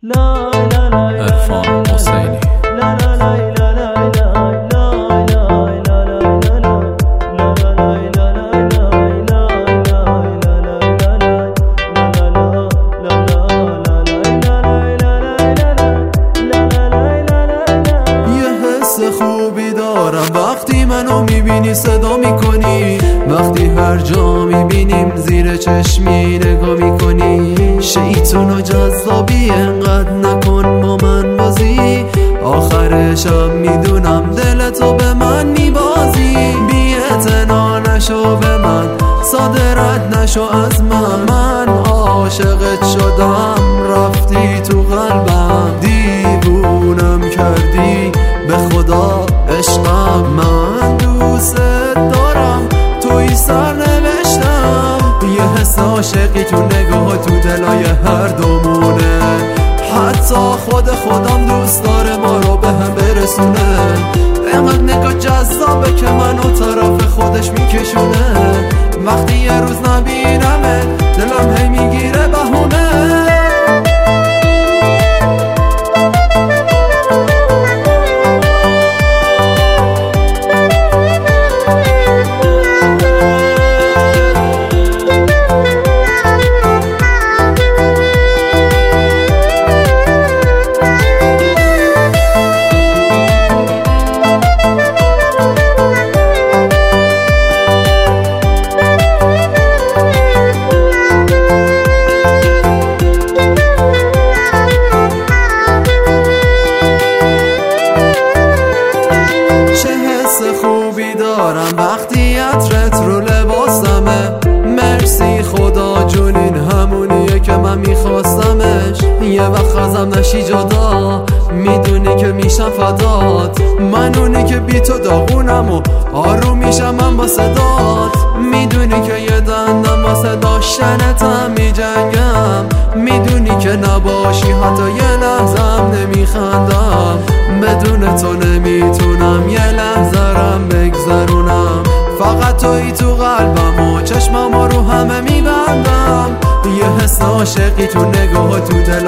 عرفان حسینی. خوبی دارم وقتی منو میبینی صدا میکنی، وقتی هر جا میبینیم زیر چشمی نگاه میکنی. شیطون و جذابی انقدر نکن با من بازی، آخرشم میدونم دلتو به من میبازی. بی اعتنا نشو به من، صادرت نشو از من عاشقت شدم رفتی تو قلبم، دیوونم کردی به خدا عشقم. من دوست دارم توی سر نوشتم، یه حس عاشقی تو نگاه تو دلای هر دومونه. حتی خودم دوست داره ما رو به هم برسونه. اینقدر نگاه جذابه که منو طرف خودش میکشونه. وقتی یه روز نبینمه دلم هی میگیره بهونه. خوبی دارم وقتی عطرت رو لباسمه. مرسی خدا جون این همونیه که من میخواستمش. یه وقت ازم نشی جدا، میدونی که میشم فدات. من اونی که بی تو داغونم و آروم میشم من با صدات. میدونی که یه دندم واسه داشتنتم میجنگم. میدونی که نباشی حتی یه لحظم نمیخندم. بدون تو نمیتونم یه لحظه‌رم بگذرونم. فقط تویی تو قلبم و چشمم رو همه میبندم. یه حس عاشقی تو نگاه تو دل